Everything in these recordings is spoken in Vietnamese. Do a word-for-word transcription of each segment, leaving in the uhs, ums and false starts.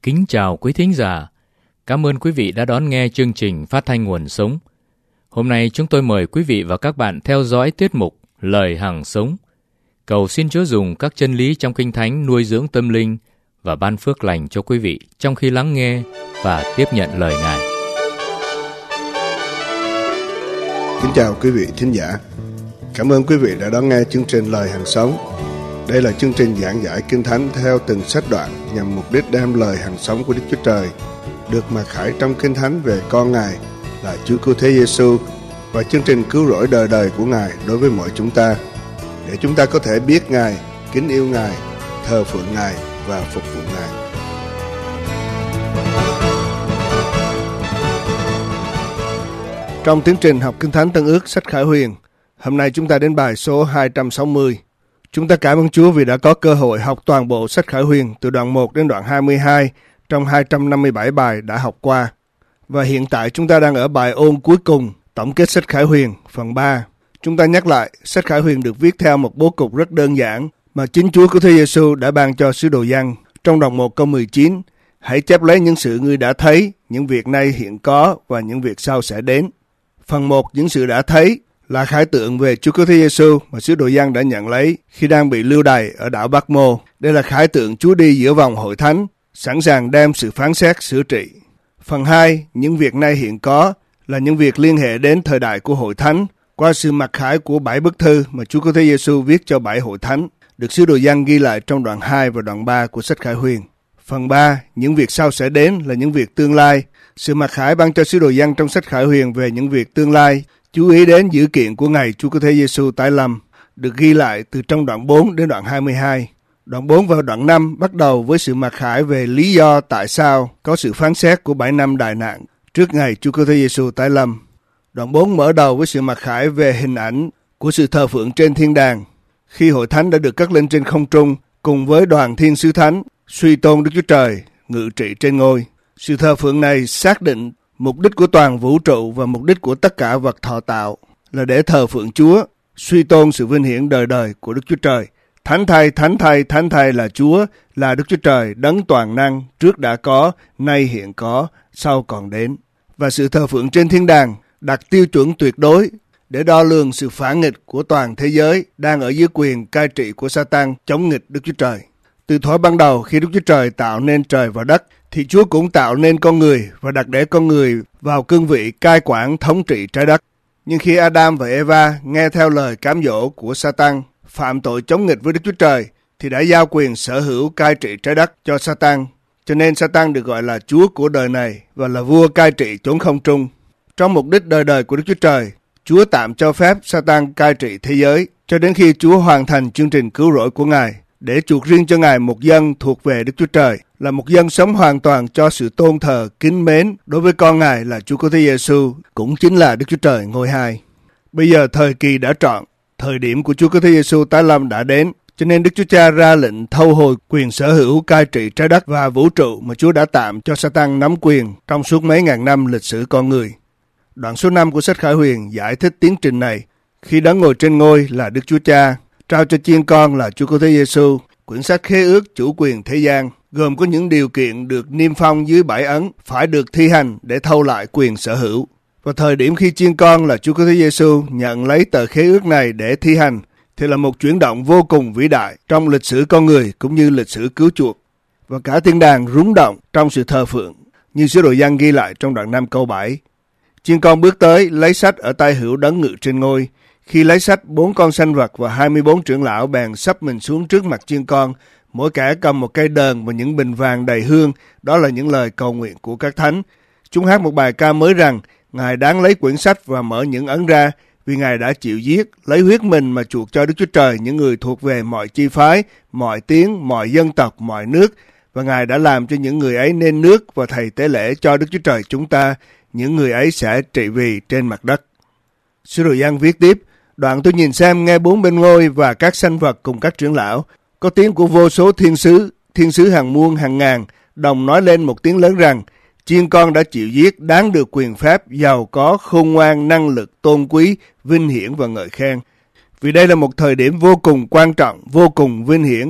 Kính chào quý thính giả. Cảm ơn quý vị đã đón nghe chương trình Phát thanh Nguồn Sống. Hôm nay chúng tôi mời quý vị và các bạn theo dõi tiết mục Lời Hằng Sống. Cầu xin Chúa dùng các chân lý trong Kinh Thánh nuôi dưỡng tâm linh và ban phước lành cho quý vị trong khi lắng nghe và tiếp nhận lời Ngài. Kính chào quý vị thính giả. Cảm ơn quý vị đã đón nghe chương trình Lời Hằng Sống. Đây là chương trình giảng giải Kinh Thánh theo từng sách đoạn nhằm mục đích đem lời hằng sống của Đức Chúa Trời được mặc khải trong Kinh Thánh về con Ngài là Chúa Cứu Thế Giêsu và chương trình cứu rỗi đời đời của Ngài đối với mọi chúng ta, để chúng ta có thể biết Ngài, kính yêu Ngài, thờ phượng Ngài và phục vụ Ngài. Trong tiến trình học Kinh Thánh Tân Ước sách Khải Huyền, hôm nay chúng ta đến bài số hai trăm sáu mươi. Chúng ta cảm ơn Chúa vì đã có cơ hội học toàn bộ sách Khải Huyền từ đoạn một đến đoạn hai mươi hai trong hai trăm năm mươi bảy bài đã học qua. Và hiện tại chúng ta đang ở bài ôn cuối cùng, tổng kết sách Khải Huyền, phần ba. Chúng ta nhắc lại, sách Khải Huyền được viết theo một bố cục rất đơn giản mà chính Chúa của Thế Giêsu đã ban cho sứ đồ Giăng. Trong đoạn một câu mười chín, hãy chép lấy những sự ngươi đã thấy, những việc nay hiện có và những việc sau sẽ đến. Phần một, những sự đã thấy, là khải tượng về Chúa Cứu Thế Giêsu mà sứ đồ Giăng đã nhận lấy khi đang bị lưu đày ở đảo Bác Mô. Đây là khải tượng Chúa đi giữa vòng hội thánh, sẵn sàng đem sự phán xét sửa trị. Phần hai, những việc nay hiện có, là những việc liên hệ đến thời đại của hội thánh qua sự mặc khải của bảy bức thư mà Chúa Cứu Thế Giêsu viết cho bảy hội thánh, được sứ đồ Giăng ghi lại trong đoạn hai và đoạn ba của sách Khải Huyền. Phần ba, những việc sau sẽ đến, là những việc tương lai. Sự mặc khải ban cho sứ đồ Giăng trong sách Khải Huyền về những việc tương lai, chú ý đến dữ kiện của ngày Chúa Cứu Thế Giêsu tái lâm, được ghi lại từ trong đoạn bốn đến đoạn hai mươi hai. Đoạn bốn và đoạn năm bắt đầu với sự mặc khải về lý do tại sao có sự phán xét của bảy năm đại nạn trước ngày Chúa Cứu Thế Giêsu tái lâm. Đoạn bốn mở đầu với sự mặc khải về hình ảnh của sự thờ phượng trên thiên đàng, khi hội thánh đã được cất lên trên không trung cùng với đoàn thiên sứ thánh suy tôn Đức Chúa Trời ngự trị trên ngôi. Sự thờ phượng này xác định mục đích của toàn vũ trụ và mục đích của tất cả vật thọ tạo là để thờ phượng Chúa, suy tôn sự vinh hiển đời đời của Đức Chúa Trời. Thánh thay, thánh thay, thánh thay là Chúa, là Đức Chúa Trời đấng toàn năng, trước đã có, nay hiện có, sau còn đến. Và sự thờ phượng trên thiên đàng đặt tiêu chuẩn tuyệt đối để đo lường sự phản nghịch của toàn thế giới đang ở dưới quyền cai trị của Sa-tan chống nghịch Đức Chúa Trời. Từ thuở ban đầu khi Đức Chúa Trời tạo nên trời và đất, thì Chúa cũng tạo nên con người và đặt để con người vào cương vị cai quản thống trị trái đất. Nhưng khi Adam và Eva nghe theo lời cám dỗ của Sa-tan, phạm tội chống nghịch với Đức Chúa Trời, thì đã giao quyền sở hữu cai trị trái đất cho Sa-tan. Cho nên Sa-tan được gọi là Chúa của đời này và là vua cai trị chốn không trung. Trong mục đích đời đời của Đức Chúa Trời, Chúa tạm cho phép Sa-tan cai trị thế giới cho đến khi Chúa hoàn thành chương trình cứu rỗi của Ngài, để chuộc riêng cho Ngài một dân thuộc về Đức Chúa Trời, là một dân sống hoàn toàn cho sự tôn thờ kính mến đối với con Ngài là Chúa Cứu Thế Giêsu, cũng chính là Đức Chúa Trời ngôi hai. Bây giờ thời kỳ đã trọn, thời điểm của Chúa Cứu Thế Giêsu tái lâm đã đến, cho nên Đức Chúa Cha ra lệnh thâu hồi quyền sở hữu cai trị trái đất và vũ trụ mà Chúa đã tạm cho Sa-tan nắm quyền trong suốt mấy ngàn năm lịch sử con người. Đoạn số năm của sách Khải Huyền giải thích tiến trình này, khi đấng ngồi trên ngôi là Đức Chúa Cha, trao cho chiên con là Chúa Cứu Thế Giêsu quyển sách khế ước chủ quyền thế gian, gồm có những điều kiện được niêm phong dưới bảy ấn phải được thi hành để thâu lại quyền sở hữu. Và thời điểm khi chiên con là Chúa Cứu Thế Giêsu nhận lấy tờ khế ước này để thi hành, thì là một chuyển động vô cùng vĩ đại trong lịch sử con người cũng như lịch sử cứu chuộc. Và cả thiên đàng rúng động trong sự thờ phượng, như sứ đồ Giăng ghi lại trong đoạn năm câu bảy. Chiên con bước tới lấy sách ở tay hữu đấng ngự trên ngôi. Khi lấy sách, bốn con sanh vật và hai mươi bốn trưởng lão bèn sắp mình xuống trước mặt chiên con, mỗi kẻ cầm một cây đờn và những bình vàng đầy hương. Đó là những lời cầu nguyện của các thánh. Chúng hát một bài ca mới rằng Ngài đáng lấy quyển sách và mở những ấn ra, vì Ngài đã chịu giết, lấy huyết mình mà chuộc cho Đức Chúa Trời những người thuộc về mọi chi phái, mọi tiếng, mọi dân tộc, mọi nước. Và Ngài đã làm cho những người ấy nên nước và thầy tế lễ cho Đức Chúa Trời chúng ta. Những người ấy sẽ trị vì trên mặt đất. Sứ đồ Giăng viết tiếp, đoạn tôi nhìn xem nghe bốn bên ngôi và các sanh vật cùng các trưởng lão, có tiếng của vô số thiên sứ, thiên sứ hàng muôn hàng ngàn, đồng nói lên một tiếng lớn rằng, chiên con đã chịu giết, đáng được quyền phép, giàu có, khôn ngoan, năng lực, tôn quý, vinh hiển và ngợi khen. Vì đây là một thời điểm vô cùng quan trọng, vô cùng vinh hiển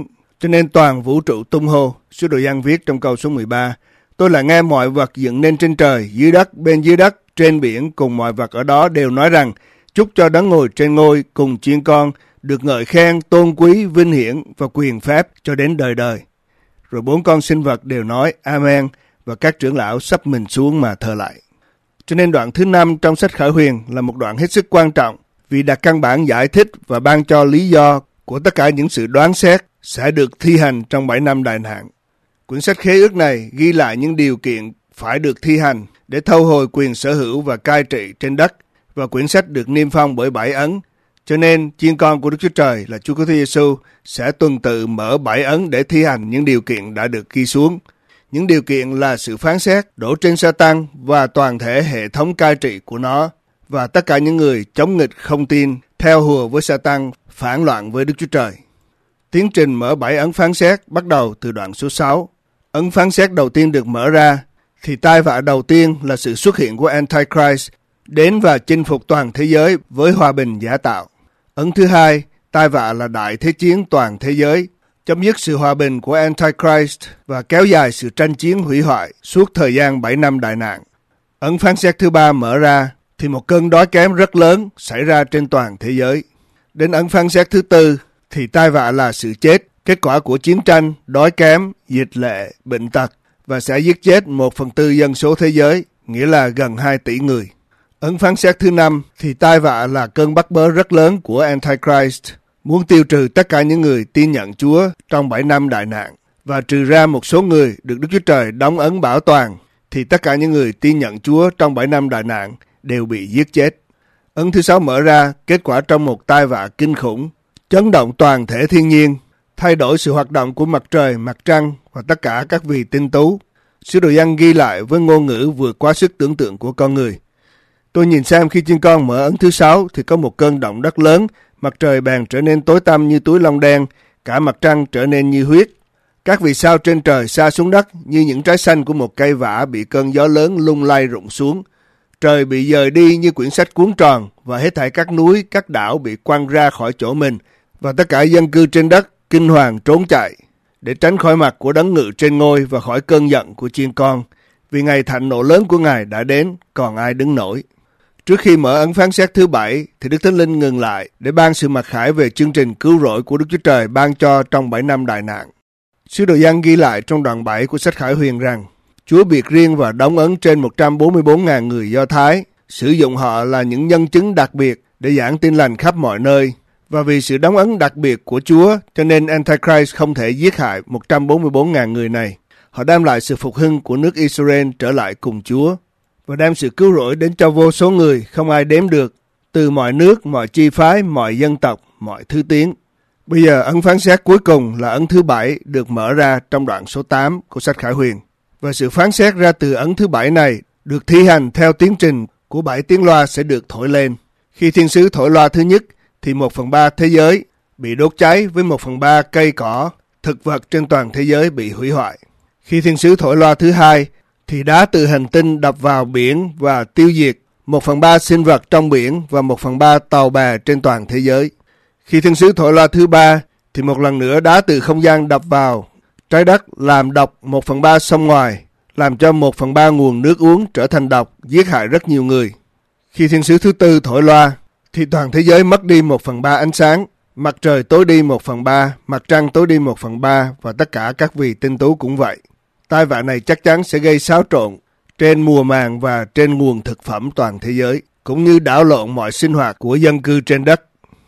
Cho nên toàn vũ trụ tung hô. Sứ đồ Giăng viết trong câu số mười ba, tôi lại nghe mọi vật dựng nên trên trời, dưới đất, bên dưới đất, trên biển cùng mọi vật ở đó đều nói rằng, chúc cho đấng ngồi trên ngôi cùng chiên con được ngợi khen, tôn quý, vinh hiển và quyền phép cho đến đời đời. Rồi bốn con sinh vật đều nói Amen, và các trưởng lão sắp mình xuống mà thờ lại. Cho nên đoạn thứ năm trong sách Khải Huyền là một đoạn hết sức quan trọng, vì đặt căn bản giải thích và ban cho lý do của tất cả những sự đoán xét sẽ được thi hành trong bảy năm đại nạn. Quyển sách khế ước này ghi lại những điều kiện phải được thi hành để thâu hồi quyền sở hữu và cai trị trên đất, và quyển sách được niêm phong bởi bảy ấn. Cho nên chiên con của Đức Chúa Trời là Chúa Cứu Thế Giêsu sẽ tuần tự mở bảy ấn để thi hành những điều kiện đã được ghi xuống. Những điều kiện là sự phán xét đổ trên Sa-tan và toàn thể hệ thống cai trị của nó, và tất cả những người chống nghịch không tin, theo hùa với Sa-tan, phản loạn với Đức Chúa Trời. Tiến trình mở bảy ấn phán xét bắt đầu từ đoạn số sáu. Ấn phán xét đầu tiên được mở ra, thì tai vạ đầu tiên là sự xuất hiện của Antichrist đến và chinh phục toàn thế giới với hòa bình giả tạo. Ấn thứ hai, tai vạ là đại thế chiến toàn thế giới, chấm dứt sự hòa bình của Antichrist và kéo dài sự tranh chiến hủy hoại suốt thời gian bảy năm đại nạn. Ấn phán xét thứ ba mở ra, thì một cơn đói kém rất lớn xảy ra trên toàn thế giới. Đến ấn phán xét thứ tư, thì tai vạ là sự chết, kết quả của chiến tranh, đói kém, dịch lệ, bệnh tật, và sẽ giết chết một phần tư dân số thế giới, nghĩa là gần hai tỷ người. Ấn phán xét thứ năm thì tai vạ là cơn bắt bớ rất lớn của Antichrist, muốn tiêu trừ tất cả những người tin nhận Chúa trong bảy năm đại nạn, và trừ ra một số người được Đức Chúa Trời đóng ấn bảo toàn, thì tất cả những người tin nhận Chúa trong bảy năm đại nạn đều bị giết chết. Ấn thứ sáu mở ra, kết quả trong một tai vạ kinh khủng, chấn động toàn thể thiên nhiên, thay đổi sự hoạt động của mặt trời, mặt trăng và tất cả các vì tinh tú. Sứ đồ Giăng ghi lại với ngôn ngữ vượt quá sức tưởng tượng của con người. Tôi nhìn xem khi chiên con mở ấn thứ sáu thì có một cơn động đất lớn, mặt trời bèn trở nên tối tăm như túi lông đen, cả mặt trăng trở nên như huyết. Các vì sao trên trời sa xuống đất như những trái xanh của một cây vả bị cơn gió lớn lung lay rụng xuống. Trời bị dời đi như quyển sách cuốn tròn, và hết thảy các núi, các đảo bị quăng ra khỏi chỗ mình, và tất cả dân cư trên đất kinh hoàng trốn chạy để tránh khỏi mặt của đấng ngự trên ngôi và khỏi cơn giận của chiên con, vì ngày thạnh nộ lớn của Ngài đã đến, còn ai đứng nổi. Trước khi mở ấn phán xét thứ bảy thì Đức Thánh Linh ngừng lại để ban sự mặc khải về chương trình cứu rỗi của Đức Chúa Trời ban cho trong bảy năm đại nạn. Sứ đồ Giăng ghi lại trong đoạn bảy của sách Khải Huyền rằng Chúa biệt riêng và đóng ấn trên một trăm bốn mươi bốn nghìn người Do Thái, sử dụng họ là những nhân chứng đặc biệt để giảng tin lành khắp mọi nơi. Và vì sự đóng ấn đặc biệt của Chúa, cho nên Antichrist không thể giết hại một trăm bốn mươi bốn nghìn người này. Họ đem lại sự phục hưng của nước Israel trở lại cùng Chúa, và đem sự cứu rỗi đến cho vô số người không ai đếm được, từ mọi nước, mọi chi phái, mọi dân tộc, mọi thứ tiếng. Bây giờ ấn phán xét cuối cùng là ấn thứ bảy được mở ra trong đoạn số tám của sách Khải Huyền. Và sự phán xét ra từ ấn thứ bảy này được thi hành theo tiến trình của bảy tiếng loa sẽ được thổi lên. Khi thiên sứ thổi loa thứ nhất, thì một phần ba thế giới bị đốt cháy với một phần ba cây cỏ, thực vật trên toàn thế giới bị hủy hoại. Khi thiên sứ thổi loa thứ hai, thì đá từ hành tinh đập vào biển và tiêu diệt một phần ba sinh vật trong biển và một phần ba tàu bè trên toàn thế giới. Khi thiên sứ thổi loa thứ ba, thì một lần nữa đá từ không gian đập vào trái đất làm độc một phần ba sông ngoài, làm cho một phần ba nguồn nước uống trở thành độc, giết hại rất nhiều người. Khi thiên sứ thứ tư thổi loa, thì toàn thế giới mất đi một phần ba ánh sáng, mặt trời tối đi một phần ba, mặt trăng tối đi một phần ba, và tất cả các vì tinh tú cũng vậy. Tai vạ này chắc chắn sẽ gây xáo trộn trên mùa màng và trên nguồn thực phẩm toàn thế giới, cũng như đảo lộn mọi sinh hoạt của dân cư trên đất.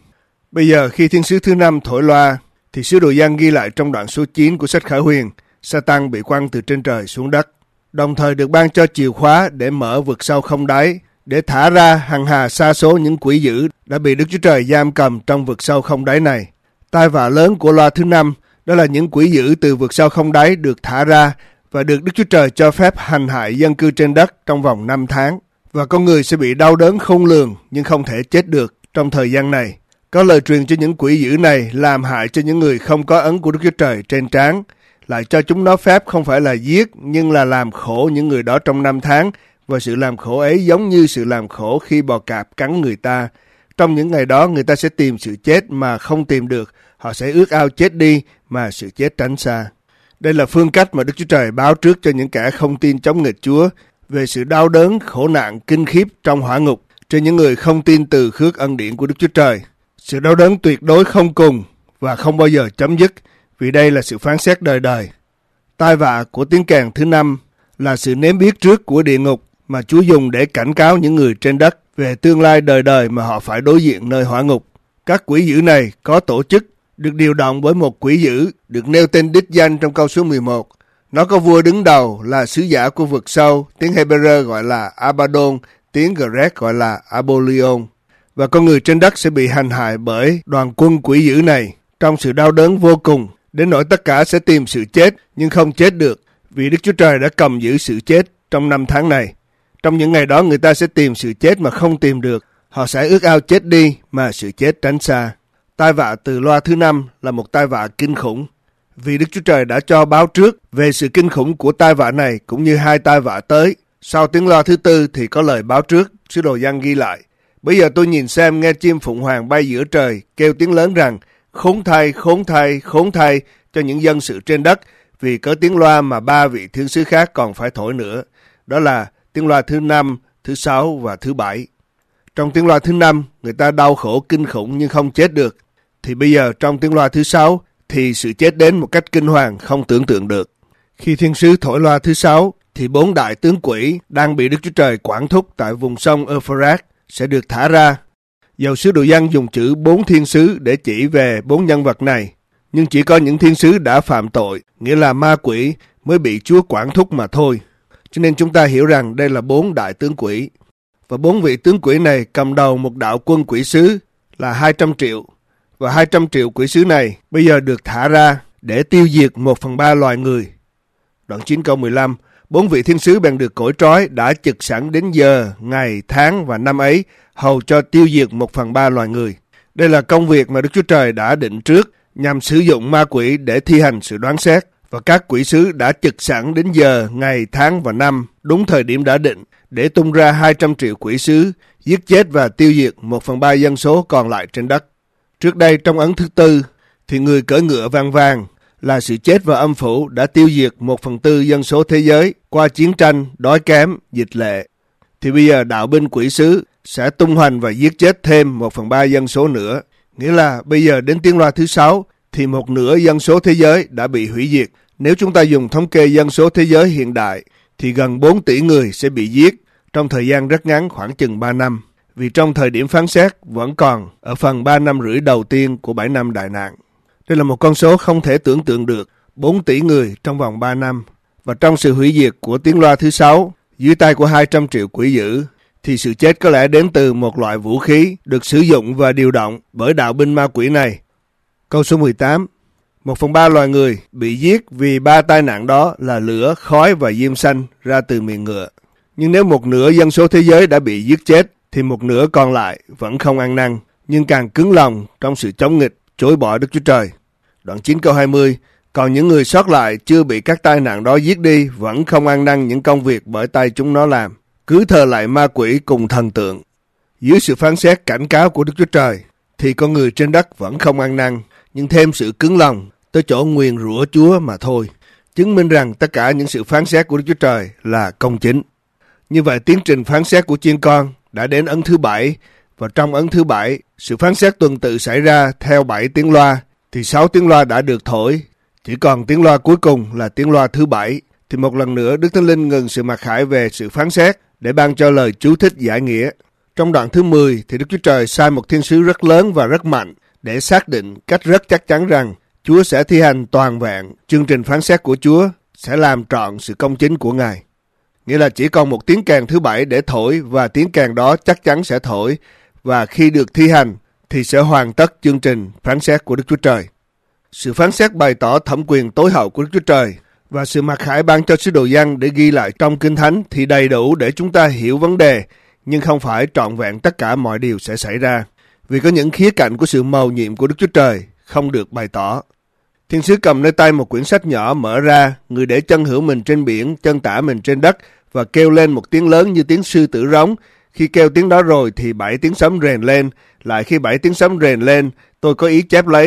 Bây giờ khi thiên sứ thứ năm thổi loa, thì sứ đồ Giăng ghi lại trong đoạn số chín của sách Khải Huyền, Sa-tan bị quăng từ trên trời xuống đất, đồng thời được ban cho chìa khóa để mở vực sâu không đáy, để thả ra hằng hà sa số những quỷ dữ đã bị Đức Chúa Trời giam cầm trong vực sâu không đáy này. Tai vạ lớn của loa thứ năm, đó là những quỷ dữ từ vực sâu không đáy được thả ra và được Đức Chúa Trời cho phép hành hại dân cư trên đất trong vòng năm tháng. Và con người sẽ bị đau đớn khôn lường nhưng không thể chết được trong thời gian này. Có lời truyền cho những quỷ dữ này làm hại cho những người không có ấn của Đức Chúa Trời trên trán, lại cho chúng nó phép không phải là giết nhưng là làm khổ những người đó trong năm tháng, và sự làm khổ ấy giống như sự làm khổ khi bò cạp cắn người ta. Trong những ngày đó người ta sẽ tìm sự chết mà không tìm được, họ sẽ ước ao chết đi mà sự chết tránh xa. Đây là phương cách mà Đức Chúa Trời báo trước cho những kẻ không tin chống nghịch Chúa về sự đau đớn, khổ nạn, kinh khiếp trong hỏa ngục trên những người không tin từ khước ân điển của Đức Chúa Trời. Sự đau đớn tuyệt đối không cùng và không bao giờ chấm dứt, vì đây là sự phán xét đời đời. Tai vạ của tiếng kèn thứ năm là sự nếm biết trước của địa ngục mà Chúa dùng để cảnh cáo những người trên đất về tương lai đời đời mà họ phải đối diện nơi hỏa ngục. Các quỷ dữ này có tổ chức, được điều động bởi một quỷ dữ, được nêu tên đích danh trong câu số mười một. Nó có vua đứng đầu là sứ giả của vực sâu, tiếng Hebrew gọi là Abaddon, tiếng Grec gọi là Apollyon. Và con người trên đất sẽ bị hành hại bởi đoàn quân quỷ dữ này trong sự đau đớn vô cùng, đến nỗi tất cả sẽ tìm sự chết nhưng không chết được, vì Đức Chúa Trời đã cầm giữ sự chết trong năm tháng này. Trong những ngày đó người ta sẽ tìm sự chết mà không tìm được, họ sẽ ước ao chết đi mà sự chết tránh xa. Tai vạ từ loa thứ năm là một tai vạ kinh khủng, vì Đức Chúa Trời đã cho báo trước về sự kinh khủng của tai vạ này cũng như hai tai vạ tới. Sau tiếng loa thứ tư thì có lời báo trước, sứ đồ Giăng ghi lại: Bây giờ tôi nhìn xem, nghe chim phụng hoàng bay giữa trời, kêu tiếng lớn rằng: Khốn thay, khốn thay, khốn thay cho những dân sự trên đất, vì có tiếng loa mà ba vị thiên sứ khác còn phải thổi nữa. Đó là tiếng loa thứ năm, thứ sáu và thứ bảy. Trong tiếng loa thứ năm, người ta đau khổ kinh khủng nhưng không chết được. Thì bây giờ trong tiếng loa thứ sáu, thì sự chết đến một cách kinh hoàng không tưởng tượng được. Khi thiên sứ thổi loa thứ sáu, thì bốn đại tướng quỷ đang bị Đức Chúa Trời quản thúc tại vùng sông Euphrates sẽ được thả ra. Dầu sứ đồ Giăng dùng chữ bốn thiên sứ để chỉ về bốn nhân vật này, nhưng chỉ có những thiên sứ đã phạm tội, nghĩa là ma quỷ, mới bị Chúa quản thúc mà thôi. Cho nên chúng ta hiểu rằng đây là bốn đại tướng quỷ. Và bốn vị tướng quỷ này cầm đầu một đạo quân quỷ sứ là hai trăm triệu. Và hai trăm triệu quỷ sứ này bây giờ được thả ra để tiêu diệt một phần ba loài người. Đoạn chín câu mười lăm, bốn vị thiên sứ bèn được cổi trói đã chực sẵn đến giờ, ngày, tháng và năm ấy, hầu cho tiêu diệt một phần ba loài người. Đây là công việc mà Đức Chúa Trời đã định trước nhằm sử dụng ma quỷ để thi hành sự đoán xét. Và các quỷ sứ đã chực sẵn đến giờ, ngày, tháng và năm, đúng thời điểm đã định, để tung ra hai trăm triệu quỷ sứ, giết chết và tiêu diệt một phần ba dân số còn lại trên đất. Trước đây trong ấn thứ tư, thì người cưỡi ngựa vang vang là sự chết và âm phủ đã tiêu diệt một phần tư dân số thế giới qua chiến tranh, đói kém, dịch lệ. Thì bây giờ đạo binh quỷ sứ sẽ tung hoành và giết chết thêm một phần ba dân số nữa. Nghĩa là bây giờ đến tiếng loa thứ sáu thì một nửa dân số thế giới đã bị hủy diệt. Nếu chúng ta dùng thống kê dân số thế giới hiện đại thì gần bốn tỷ người sẽ bị giết trong thời gian rất ngắn, khoảng chừng ba năm. Vì trong thời điểm phán xét vẫn còn ở phần ba năm rưỡi đầu tiên của bảy năm đại nạn. Đây là một con số không thể tưởng tượng được, bốn tỷ người trong vòng ba năm. Và trong sự hủy diệt của tiếng loa thứ sáu, dưới tay của hai trăm triệu quỷ dữ, thì sự chết có lẽ đến từ một loại vũ khí được sử dụng và điều động bởi đạo binh ma quỷ này. Câu số mười tám, một phần ba loài người bị giết vì ba tai nạn đó là lửa, khói và diêm xanh ra từ miệng ngựa. Nhưng nếu một nửa dân số thế giới đã bị giết chết, thì một nửa còn lại vẫn không ăn năn, nhưng càng cứng lòng trong sự chống nghịch, chối bỏ Đức Chúa Trời. Đoạn chín câu hai mươi, còn những người sót lại chưa bị các tai nạn đó giết đi vẫn không ăn năn những công việc bởi tay chúng nó làm, cứ thờ lại ma quỷ cùng thần tượng. Dưới sự phán xét cảnh cáo của Đức Chúa Trời, thì con người trên đất vẫn không ăn năn, nhưng thêm sự cứng lòng tới chỗ nguyền rủa Chúa mà thôi, chứng minh rằng tất cả những sự phán xét của Đức Chúa Trời là công chính. Như vậy tiến trình phán xét của chiên con đã đến ấn thứ bảy, và trong ấn thứ bảy, sự phán xét tuần tự xảy ra theo bảy tiếng loa, thì sáu tiếng loa đã được thổi, chỉ còn tiếng loa cuối cùng là tiếng loa thứ bảy. Thì một lần nữa Đức Thánh Linh ngừng sự mặc khải về sự phán xét để ban cho lời chú thích giải nghĩa. Trong đoạn thứ mười thì Đức Chúa Trời sai một thiên sứ rất lớn và rất mạnh để xác định cách rất chắc chắn rằng Chúa sẽ thi hành toàn vẹn chương trình phán xét của Chúa, sẽ làm trọn sự công chính của Ngài. Nghĩa là chỉ còn một tiếng kèn thứ bảy để thổi, và tiếng kèn đó chắc chắn sẽ thổi, và khi được thi hành thì sẽ hoàn tất chương trình phán xét của Đức Chúa Trời. Sự phán xét bày tỏ thẩm quyền tối hậu của Đức Chúa Trời, và sự mặc khải ban cho sứ đồ Giăng để ghi lại trong Kinh Thánh thì đầy đủ để chúng ta hiểu vấn đề, nhưng không phải trọn vẹn tất cả mọi điều sẽ xảy ra, vì có những khía cạnh của sự mầu nhiệm của Đức Chúa Trời không được bày tỏ. Thiên sứ cầm nơi tay một quyển sách nhỏ mở ra, người để chân hữu mình trên biển, chân tả mình trên đất, và kêu lên một tiếng lớn như tiếng sư tử rống. Khi kêu tiếng đó rồi thì bảy tiếng sấm rền lên, lại khi bảy tiếng sấm rền lên, tôi có ý chép lấy,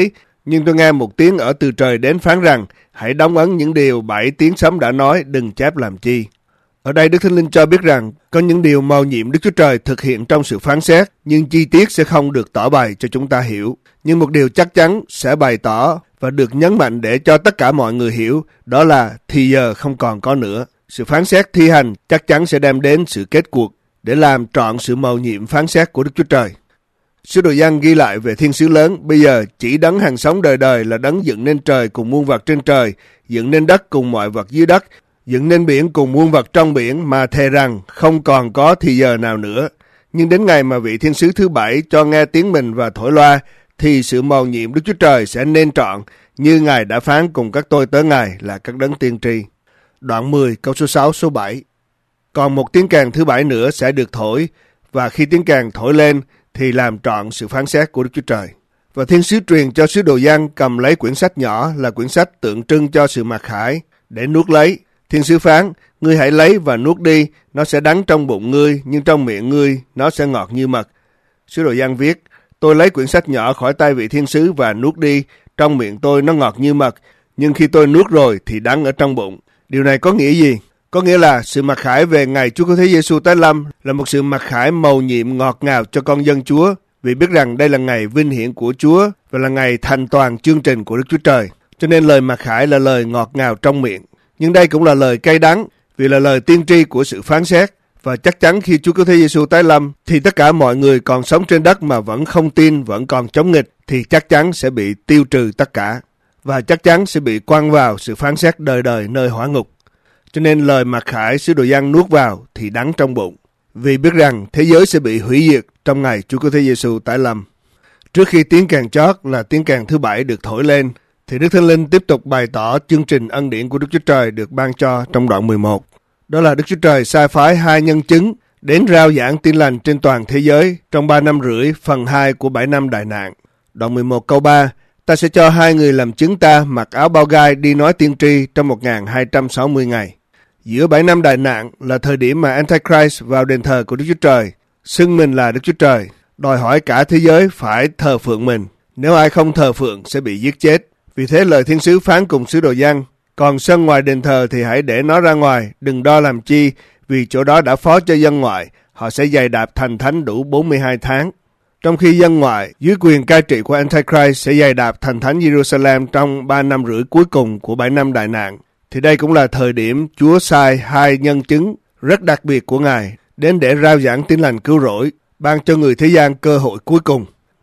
Nhưng tôi nghe một tiếng ở từ trời đến phán rằng, hãy đóng ấn những điều bảy tiếng sấm đã nói, đừng chép làm chi. Ở đây Đức Thánh Linh cho biết rằng có những điều mầu nhiệm Đức Chúa Trời thực hiện trong sự phán xét, nhưng chi tiết sẽ không được tỏ bày cho chúng ta hiểu. Nhưng một điều chắc chắn sẽ bày tỏ và được nhấn mạnh để cho tất cả mọi người hiểu, đó là thì giờ không còn có nữa. Sự phán xét thi hành chắc chắn sẽ đem đến sự kết cuộc để làm trọn sự mầu nhiệm phán xét của Đức Chúa Trời. Sứ đồ Giăng ghi lại về thiên sứ lớn, bây giờ chỉ đấng hàng sống đời đời là đấng dựng nên trời cùng muôn vật trên trời, dựng nên đất cùng mọi vật dưới đất, dựng nên biển cùng muôn vật trong biển, mà thề rằng không còn có thì giờ nào nữa. Nhưng đến ngày mà vị thiên sứ thứ bảy cho nghe tiếng mình và thổi loa, thì sự mầu nhiệm Đức Chúa Trời sẽ nên trọn, như Ngài đã phán cùng các tôi tớ Ngài là các đấng tiên tri. Đoạn mười, câu số sáu, số bảy. Còn một tiếng kèn thứ bảy nữa sẽ được thổi, và khi tiếng kèn thổi lên thì làm trọn sự phán xét của Đức Chúa Trời. Và thiên sứ truyền cho sứ đồ Giăng cầm lấy quyển sách nhỏ là quyển sách tượng trưng cho sự mặc khải để nuốt lấy. Thiên sứ phán, ngươi hãy lấy và nuốt đi, nó sẽ đắng trong bụng ngươi, nhưng trong miệng ngươi nó sẽ ngọt như mật. Sứ đồ Giăng viết, tôi lấy quyển sách nhỏ khỏi tay vị thiên sứ và nuốt đi, trong miệng tôi nó ngọt như mật, nhưng khi tôi nuốt rồi thì đắng ở trong bụng. Điều này có nghĩa gì? Có nghĩa là sự mặc khải về ngày Chúa Cứu Thế Giêsu tái lâm là một sự mặc khải mầu nhiệm ngọt ngào cho con dân Chúa, vì biết rằng đây là ngày vinh hiển của Chúa và là ngày thành toàn chương trình của Đức Chúa Trời. Cho nên lời mặc khải là lời ngọt ngào trong miệng. Nhưng đây cũng là lời cay đắng, vì là lời tiên tri của sự phán xét. Và chắc chắn khi Chúa Cứu Thế Giêsu tái lâm, thì tất cả mọi người còn sống trên đất mà vẫn không tin, vẫn còn chống nghịch, thì chắc chắn sẽ bị tiêu trừ tất cả. Và chắc chắn sẽ bị quăng vào sự phán xét đời đời nơi hỏa ngục. Cho nên lời mặc khải sứ đồ Giăng nuốt vào thì đắng trong bụng, vì biết rằng thế giới sẽ bị hủy diệt trong ngày Chúa Cứu Thế Giêsu tái lâm. Trước khi tiếng kèn chót là tiếng kèn thứ bảy được thổi lên, thì Đức Thánh Linh tiếp tục bày tỏ chương trình ân điển của Đức Chúa Trời được ban cho trong đoạn mười một. Đó là Đức Chúa Trời sai phái hai nhân chứng đến rao giảng tin lành trên toàn thế giới trong ba năm rưỡi phần hai của bảy năm đại nạn. Đoạn mười một câu ba, ta sẽ cho hai người làm chứng ta mặc áo bao gai đi nói tiên tri trong một nghìn hai trăm sáu mươi ngày. Giữa bảy năm đại nạn là thời điểm mà Antichrist vào đền thờ của Đức Chúa Trời, xưng mình là Đức Chúa Trời, đòi hỏi cả thế giới phải thờ phượng mình. Nếu ai không thờ phượng sẽ bị giết chết. Vì thế lời thiên sứ phán cùng sứ đồ Giăng, còn sân ngoài đền thờ thì hãy để nó ra ngoài, đừng đo làm chi, vì chỗ đó đã phó cho dân ngoại, họ sẽ giày đạp thành thánh đủ bốn mươi hai tháng. Trong khi dân ngoại dưới quyền cai trị của Antichrist sẽ giày đạp thành thánh Jerusalem trong ba năm rưỡi cuối cùng của bảy năm đại nạn, thì đây cũng là thời điểm Chúa sai hai nhân chứng rất đặc biệt của Ngài đến để rao giảng tin lành cứu rỗi, ban cho người thế gian cơ hội cuối cùng.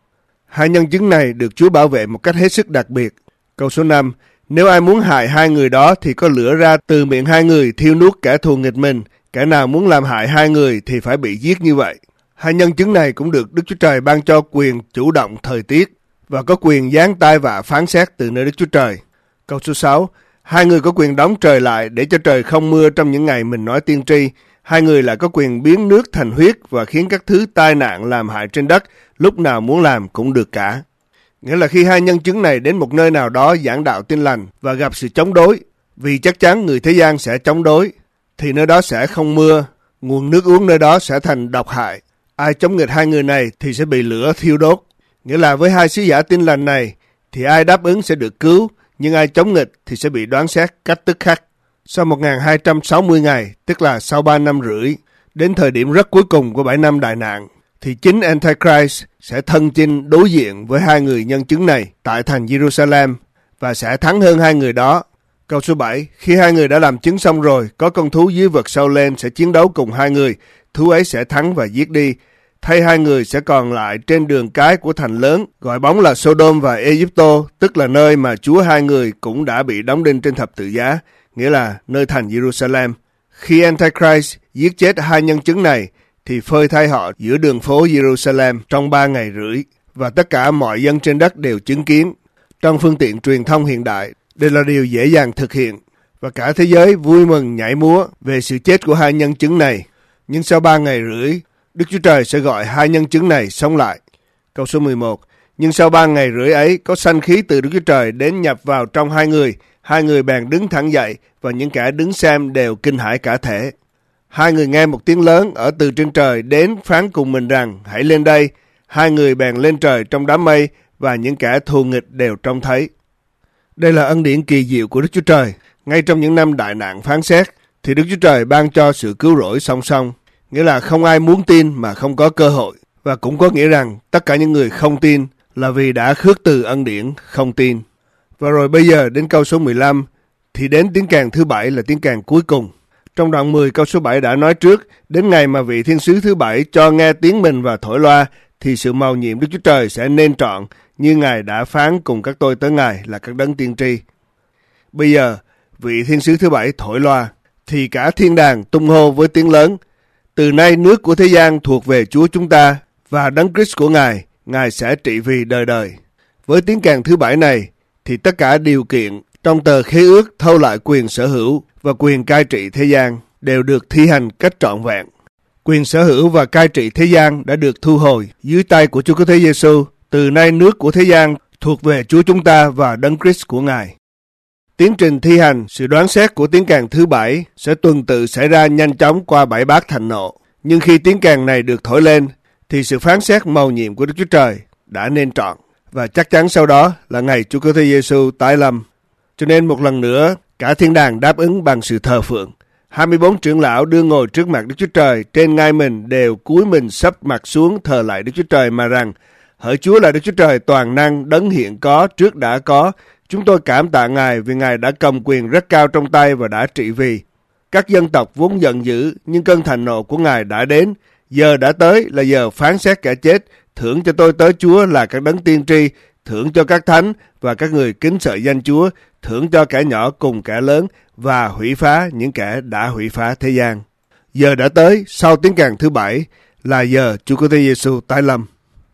Hai nhân chứng này được Chúa bảo vệ một cách hết sức đặc biệt. Câu số năm, nếu ai muốn hại hai người đó thì có lửa ra từ miệng hai người thiêu nuốt kẻ thù nghịch mình. Kẻ nào muốn làm hại hai người thì phải bị giết như vậy. Hai nhân chứng này cũng được Đức Chúa Trời ban cho quyền chủ động thời tiết và có quyền giáng tai vạ phán xét từ nơi Đức Chúa Trời. Câu số sáu, hai người có quyền đóng trời lại để cho trời không mưa trong những ngày mình nói tiên tri. Hai người lại có quyền biến nước thành huyết và khiến các thứ tai nạn làm hại trên đất lúc nào muốn làm cũng được cả. Nghĩa là khi hai nhân chứng này đến một nơi nào đó giảng đạo tin lành và gặp sự chống đối, vì chắc chắn người thế gian sẽ chống đối, thì nơi đó sẽ không mưa, nguồn nước uống nơi đó sẽ thành độc hại. Ai chống nghịch hai người này thì sẽ bị lửa thiêu đốt. Nghĩa là với hai sứ giả tin lành này thì ai đáp ứng sẽ được cứu, nhưng ai chống nghịch thì sẽ bị đoán xét cách tức khắc. Sau một nghìn hai trăm sáu mươi ngày, tức là sau ba năm rưỡi, đến thời điểm rất cuối cùng của bảy năm đại nạn, thì chính Antichrist sẽ thân chinh đối diện với hai người nhân chứng này tại thành Jerusalem và sẽ thắng hơn hai người đó. Câu số bảy, khi hai người đã làm chứng xong rồi, có con thú dưới vực sâu lên sẽ chiến đấu cùng hai người, thú ấy sẽ thắng và giết đi. Thay hai người sẽ còn lại trên đường cái của thành lớn, gọi bóng là Sodom và Egypto, tức là nơi mà Chúa hai người cũng đã bị đóng đinh trên thập tự giá, nghĩa là nơi thành Jerusalem. Khi Antichrist giết chết hai nhân chứng này, thì phơi thay họ giữa đường phố Jerusalem trong ba ngày rưỡi, và tất cả mọi dân trên đất đều chứng kiến. Trong phương tiện truyền thông hiện đại, đây là điều dễ dàng thực hiện, và cả thế giới vui mừng nhảy múa về sự chết của hai nhân chứng này. Nhưng sau ba ngày rưỡi, Đức Chúa Trời sẽ gọi hai nhân chứng này sống lại. Câu số mười một, nhưng sau ba ngày rưỡi ấy, có sanh khí từ Đức Chúa Trời đến nhập vào trong hai người. Hai người bèn đứng thẳng dậy, và những kẻ đứng xem đều kinh hãi cả thể. Hai người nghe một tiếng lớn ở từ trên trời đến phán cùng mình rằng, hãy lên đây. Hai người bèn lên trời trong đám mây, và những kẻ thù nghịch đều trông thấy. Đây là ân điển kỳ diệu của Đức Chúa Trời. Ngay trong những năm đại nạn phán xét, thì Đức Chúa Trời ban cho sự cứu rỗi song song. Nghĩa là không ai muốn tin mà không có cơ hội. Và cũng có nghĩa rằng tất cả những người không tin là vì đã khước từ ân điển không tin. Và rồi bây giờ đến câu số mười lăm, thì đến tiếng kèn thứ bảy là tiếng kèn cuối cùng. Trong đoạn mười câu số bảy đã nói trước, đến ngày mà vị thiên sứ thứ bảy cho nghe tiếng mình và thổi loa, thì sự mầu nhiệm Đức Chúa Trời sẽ nên trọn như Ngài đã phán cùng các tôi tới Ngài là các đấng tiên tri. Bây giờ, vị thiên sứ thứ bảy thổi loa, thì cả thiên đàng tung hô với tiếng lớn, từ nay nước của thế gian thuộc về Chúa chúng ta và đấng Christ của Ngài, Ngài sẽ trị vì đời đời. Với tiếng kèn thứ bảy này, thì tất cả điều kiện trong tờ khế ước thâu lại quyền sở hữu và quyền cai trị thế gian đều được thi hành cách trọn vẹn. Quyền sở hữu và cai trị thế gian đã được thu hồi dưới tay của Chúa Cứu Thế Giêsu. Từ nay nước của thế gian thuộc về Chúa chúng ta và đấng Christ của Ngài. Tiến trình thi hành sự đoán xét của tiếng kèn thứ bảy sẽ tuần tự xảy ra nhanh chóng qua bảy bát thạnh nộ. Nhưng khi tiếng kèn này được thổi lên, thì sự phán xét mầu nhiệm của Đức Chúa Trời đã nên trọn. Và chắc chắn sau đó là ngày Chúa Cứu Thế Giêsu tái lâm. Cho nên một lần nữa, cả thiên đàng đáp ứng bằng sự thờ phượng. hai mươi bốn trưởng lão đưa ngồi trước mặt Đức Chúa Trời trên ngai mình đều cúi mình sấp mặt xuống thờ lại Đức Chúa Trời mà rằng: Hỡi Chúa là Đức Chúa Trời toàn năng, đấng hiện có, trước đã có. Chúng tôi cảm tạ Ngài vì Ngài đã cầm quyền rất cao trong tay và đã trị vì. Các dân tộc vốn giận dữ, nhưng cơn thạnh nộ của Ngài đã đến. Giờ đã tới là giờ phán xét kẻ chết. Thưởng cho tôi tới Chúa là các đấng tiên tri, thưởng cho các thánh và các người kính sợ danh Chúa, thưởng cho kẻ nhỏ cùng kẻ lớn và hủy phá những kẻ đã hủy phá thế gian. Giờ đã tới, sau tiếng kèn thứ bảy, là giờ Chúa Cứu Thế Giêsu tái lâm.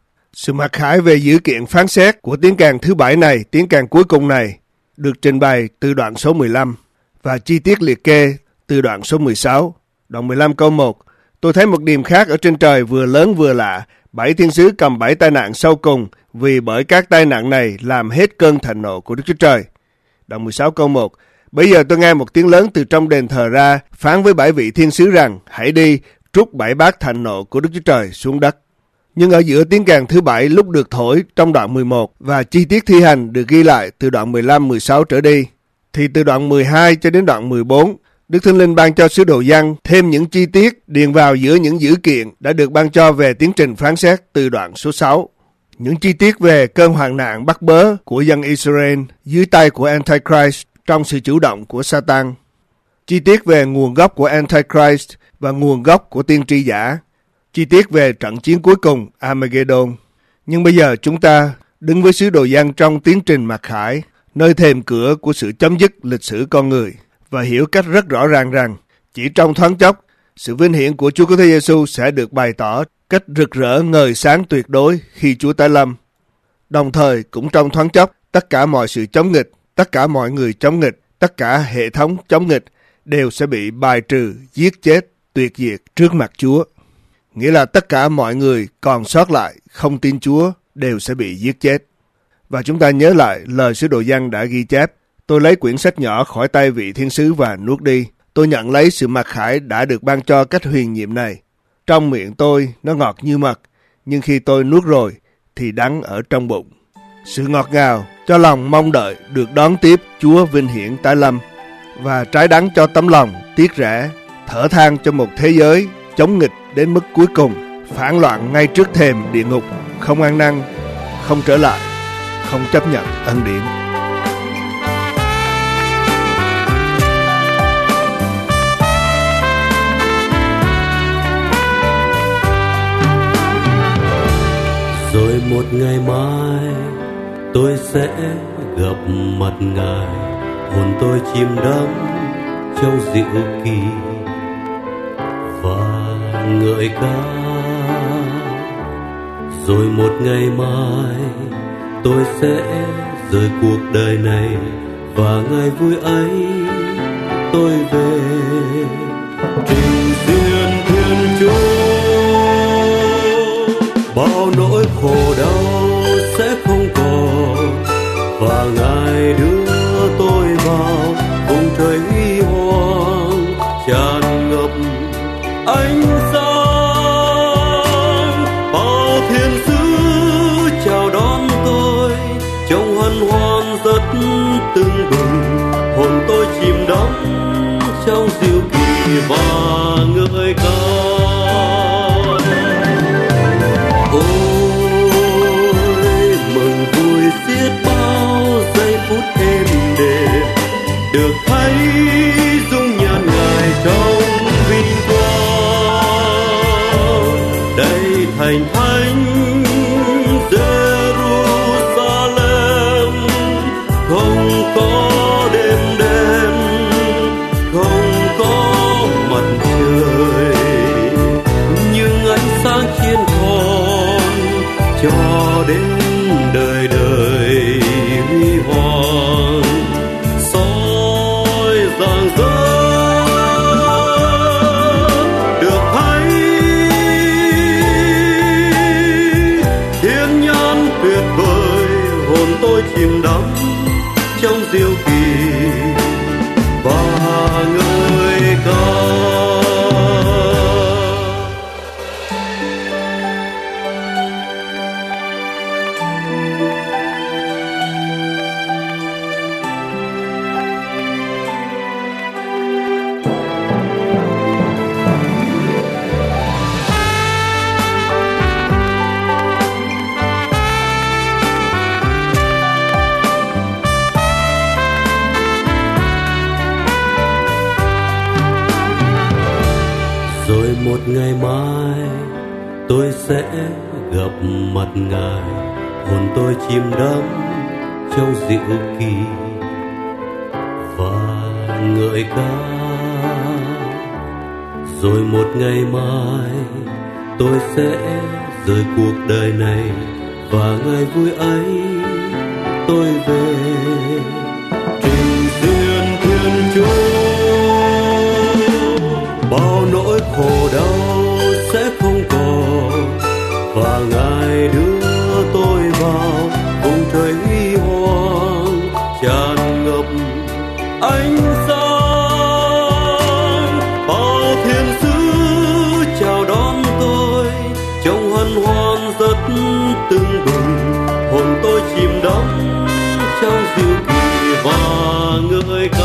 Sự mặc khải về dữ kiện phán xét của tiếng kèn thứ bảy này, tiếng kèn cuối cùng này, được trình bày từ đoạn số mười lăm và chi tiết liệt kê từ đoạn số mười sáu. Đoạn mười lăm câu một, tôi thấy một điềm khác ở trên trời vừa lớn vừa lạ, bảy thiên sứ cầm bảy tai nạn sau cùng, vì bởi các tai nạn này làm hết cơn thạnh nộ của Đức Chúa Trời. Đoạn mười sáu câu một, bây giờ tôi nghe một tiếng lớn từ trong đền thờ ra, phán với bảy vị thiên sứ rằng, hãy đi, trút bảy bát thạnh nộ của Đức Chúa Trời xuống đất. Nhưng ở giữa tiếng kèn thứ bảy lúc được thổi trong đoạn mười một và chi tiết thi hành được ghi lại từ đoạn mười lăm mười sáu trở đi, thì từ đoạn mười hai cho đến đoạn mười bốn, Đức Thánh Linh ban cho sứ đồ Giăng thêm những chi tiết điền vào giữa những dữ kiện đã được ban cho về tiến trình phán xét từ đoạn số sáu. Những chi tiết về cơn hoạn nạn bắt bớ của dân Israel dưới tay của Antichrist trong sự chủ động của Satan. Chi tiết về nguồn gốc của Antichrist và nguồn gốc của tiên tri giả. Chi tiết về trận chiến cuối cùng Armageddon. Nhưng bây giờ chúng ta đứng với sứ đồ Giăng trong tiến trình mặc khải, nơi thềm cửa của sự chấm dứt lịch sử con người, và hiểu cách rất rõ ràng rằng chỉ trong thoáng chốc, sự vinh hiển của Chúa Cứu Thế Giêsu sẽ được bày tỏ cách rực rỡ ngời sáng tuyệt đối khi Chúa tái lâm. Đồng thời cũng trong thoáng chốc, tất cả mọi sự chống nghịch, tất cả mọi người chống nghịch, tất cả hệ thống chống nghịch đều sẽ bị bài trừ, giết chết, tuyệt diệt trước mặt Chúa. Nghĩa là tất cả mọi người còn sót lại không tin Chúa đều sẽ bị giết chết. Và chúng ta nhớ lại lời sứ đồ Giăng đã ghi chép: tôi lấy quyển sách nhỏ khỏi tay vị thiên sứ và nuốt đi. Tôi nhận lấy sự mặc khải đã được ban cho cách huyền nhiệm này. Trong miệng tôi nó ngọt như mật, nhưng khi tôi nuốt rồi thì đắng ở trong bụng. Sự ngọt ngào cho lòng mong đợi được đón tiếp Chúa vinh hiển tái lâm, và trái đắng cho tấm lòng tiếc rẻ, thở than cho một thế giới chống nghịch đến mức cuối cùng, phản loạn ngay trước thềm địa ngục, không ăn năn, không trở lại, không chấp nhận ân điển. Rồi một ngày mai tôi sẽ gặp mặt Ngài, hồn tôi chìm đắm trong diệu kỳ và ngợi ca. Rồi một ngày mai tôi sẽ rời cuộc đời này, và ngày vui ấy tôi về trình diện Thiên Chúa. Bao nỗi khổ đau sẽ không còn, và Ngài đưa tôi vào vùng trời huy hoàng tràn ngập ánh sáng. Bao thiên sứ chào đón tôi đắm trong diệu kỳ và ngợi ca. Ôi mừng vui xiết bao giây phút êm đềm, được thấy dung nhan Ngài trong vinh quang. Đây thành thánh Jerusalem, không có đêm đêm, không có mặt trời, nhưng ánh sáng chiên con cho đến đời đời huy hoàng. Soi rạng rỡ được thấy thiên nhãn tuyệt vời, hồn tôi chìm đắm trong diệu kỳ và ngợi ca. Rồi một ngày mai tôi sẽ gặp mặt Ngài, hồn tôi chìm đắm trong diệu kỳ và ngợi ca. Rồi một ngày mai tôi sẽ rời cuộc đời này, và ngày vui ấy tôi về trình diện Thiên Chúa. Bao nỗi khổ đau sẽ không còn, và Ngài đưa tôi vào vùng trời huy hoàng tràn ngập ánh sáng. Bao thiên sứ chào đón tôi trong hân hoan rất tưng bừng, hồn tôi chìm đắm trong diệu kỳ và ngợi ca.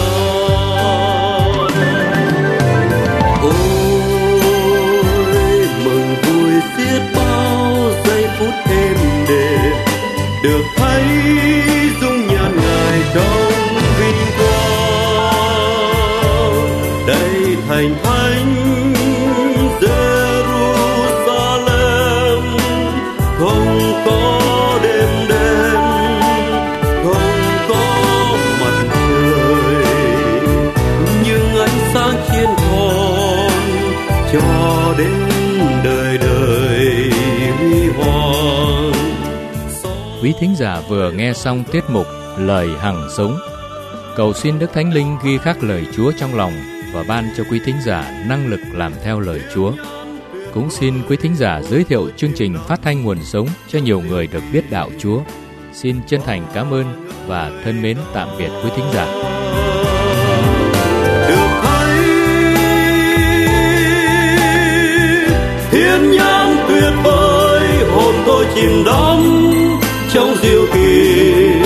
Được thấy dung nhan Ngài trong vinh quang. Đây thành thánh Jerusalem, không có đêm đêm, không có mặt trời, nhưng ánh sáng chiên con cho đến đời đời huy hoàng. Quý thính giả vừa nghe xong tiết mục Lời Hằng Sống. Cầu xin Đức Thánh Linh ghi khắc lời Chúa trong lòng và ban cho quý thính giả năng lực làm theo lời Chúa. Cũng xin quý thính giả giới thiệu chương trình phát thanh Nguồn Sống cho nhiều người được biết đạo Chúa. Xin chân thành cảm ơn và thân mến tạm biệt quý thính giả. Được thấy thiên nhãn tuyệt vời, hồn tôi chìm đắm trong diệu kỳ